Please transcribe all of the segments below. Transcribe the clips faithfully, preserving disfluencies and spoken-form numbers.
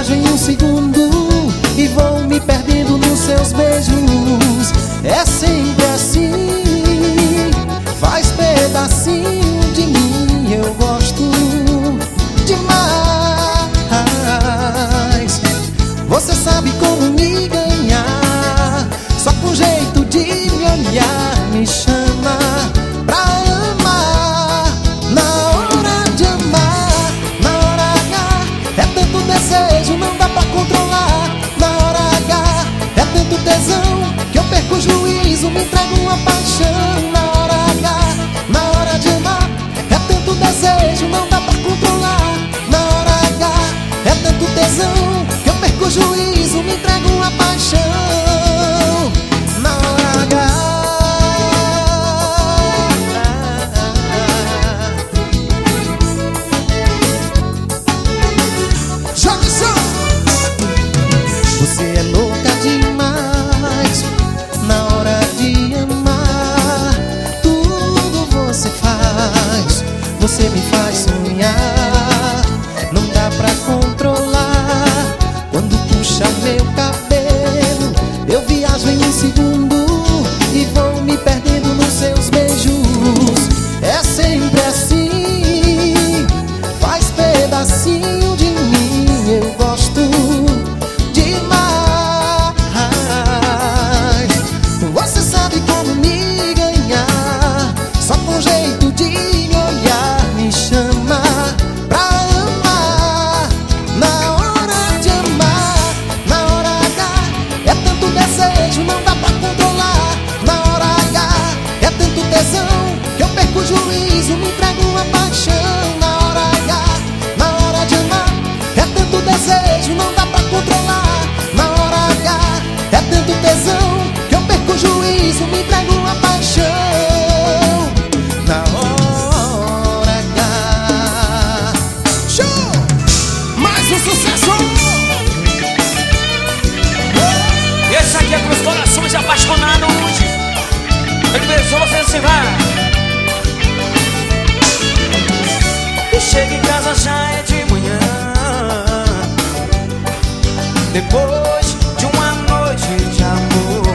viajo em um segundo e vou me perdendo nos seus beijos. É sempre assim, faz pedacinho de mim, eu gosto demais. Você sabe como me ganhar, só com jeito de me olhar me chama pra amar. Na hora de amar, na hora H, é tanto desejo, não dá pra controlar. Na hora H, é tanto tesão que eu perco o juízo, me entrego uma paixão. Na hora H, na hora de amar, é tanto desejo, não dá pra controlar. Na hora H, é tanto tesão que eu perco o juízo, me entrego uma paixão. Na hora H. Você é louca demais, na hora de amar, tudo você faz, você me faz sonhar, não dá pra controlar. Quando puxa meu cabelo, eu viajo em um segundo e vou me perdendo nos seus beijos. É sempre assim, faz pedacinho de mim, eu gosto demais. Você sabe como me ganhar, só com jeito de me olhar me chama pra amar. Na hora de amar, na hora H, é tanto desejo, não dá pra controlar. Na hora H, é tanto tesão que eu perco o juízo, me entrego uma paixão. Na hora H, na hora de amar, é tanto desejo, não dá pra controlar. Na hora H, é tanto tesão que eu perco o juízo, me entrego uma paixão. Na hora H. Show! Mais um sucesso! Esse aqui é pros corações apaixonados. Ele pensou, você se vai. E chega em casa, já é de manhã, depois de uma noite de amor.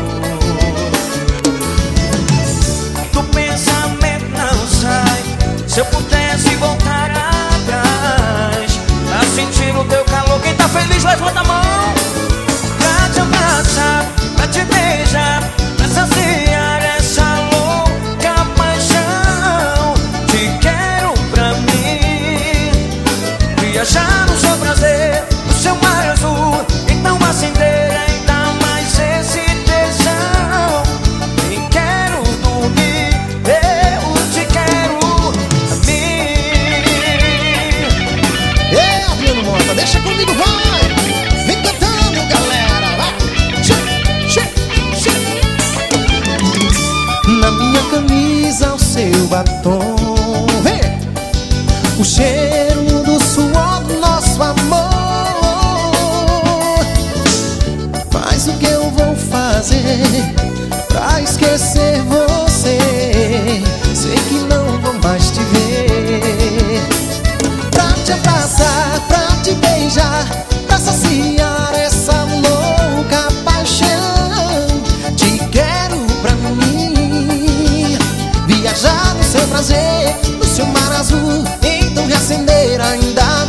Do pensamento não sai. Se eu pudesse voltar atrás, a sentir o teu calor. Quem tá feliz, levanta a mão. Pra te abraçar, pra te beijar, pra saciar essa louca paixão. Te quero pra mim, viajar no seu prazer, no seu mar azul. Então acender ainda mais esse tesão. Nem quero dormir, eu te quero a mim. Ei, Adriano Mota, deixa comigo, vai! Vem cantando, galera, vai! Che, che, che. Na minha camisa o seu batom, vem! O cheiro do suor do nosso amor. Mas o que eu vou fazer pra esquecer você? Sei que não vou mais te ver. Pra te abraçar, pra te beijar, pra saciar essa louca paixão. Te quero pra mim, viajar no seu prazer, no seu mar azul. Então reacender ainda